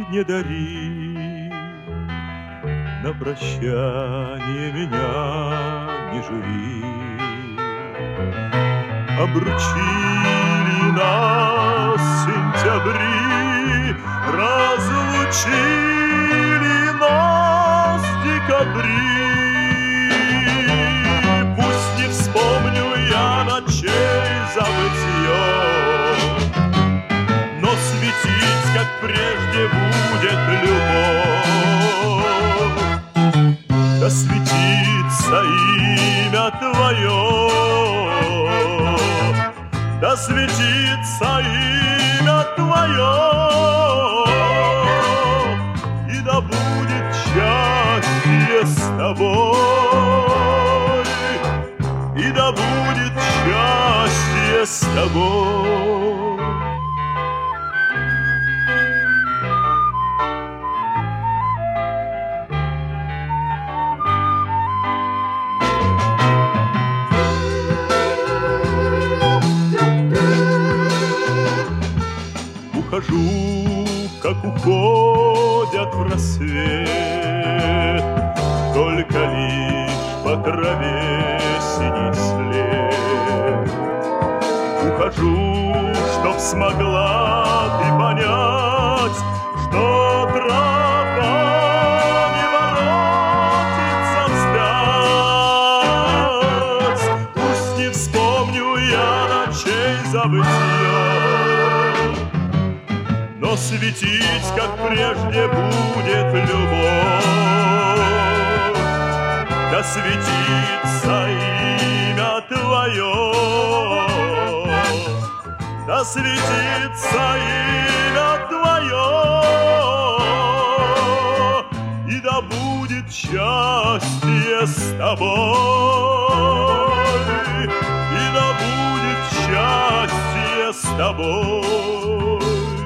не дари, на прощание меня не жури. Обручили нас в сентябре, разлучили нас в декабре. Пусть не вспомню я ночей забытье, но светить, как прежде, будет любовь. Да светится имя Твое, да светится имя Твое, и да будет счастье с Тобой, и да будет счастье с Тобой. Ухожу, как уходят в рассвет, только лишь по траве синий след. Ухожу, чтоб смогла ты понять, что тропа не воротится вспять. Пусть не вспомню я ночей забытья, но светить, как прежде, будет любовь. Да светится имя Твое, да светится имя Твое, и да будет счастье с Тобой, и да будет счастье с Тобой.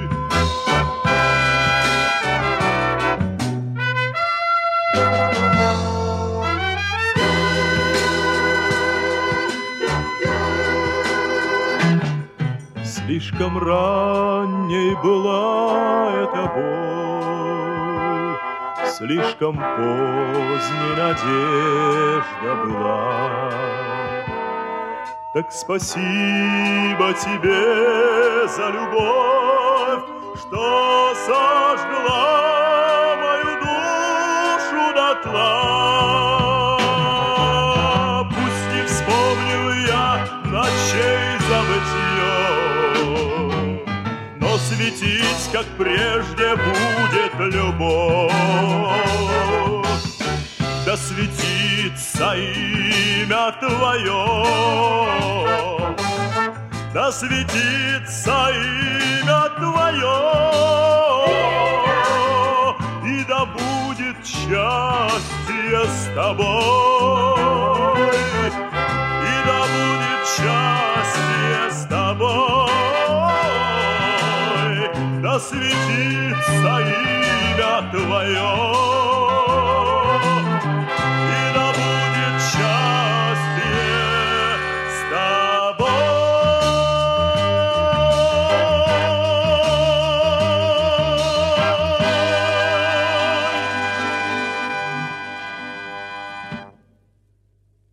Слишком ранней была эта боль, слишком поздней надежда была. Так спасибо тебе за любовь, что сожгла мою душу дотла. Пусть не вспомню я ночей забытье, но светить, как прежде, будет любовь. Да светится имя Твое, да светится имя Твое, и да будет счастье с Тобой, и да будет счастье с Тобой, да светится имя Твое.